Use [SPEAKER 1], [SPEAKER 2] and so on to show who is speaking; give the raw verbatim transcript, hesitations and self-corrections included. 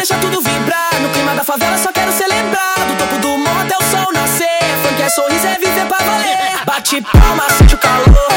[SPEAKER 1] deixa tudo vibrar. No clima da favela só quero celebrar. Do topo do morro até o sol nascer. Funk é sorriso, é viver pra valer. Bate palma, sente o calor.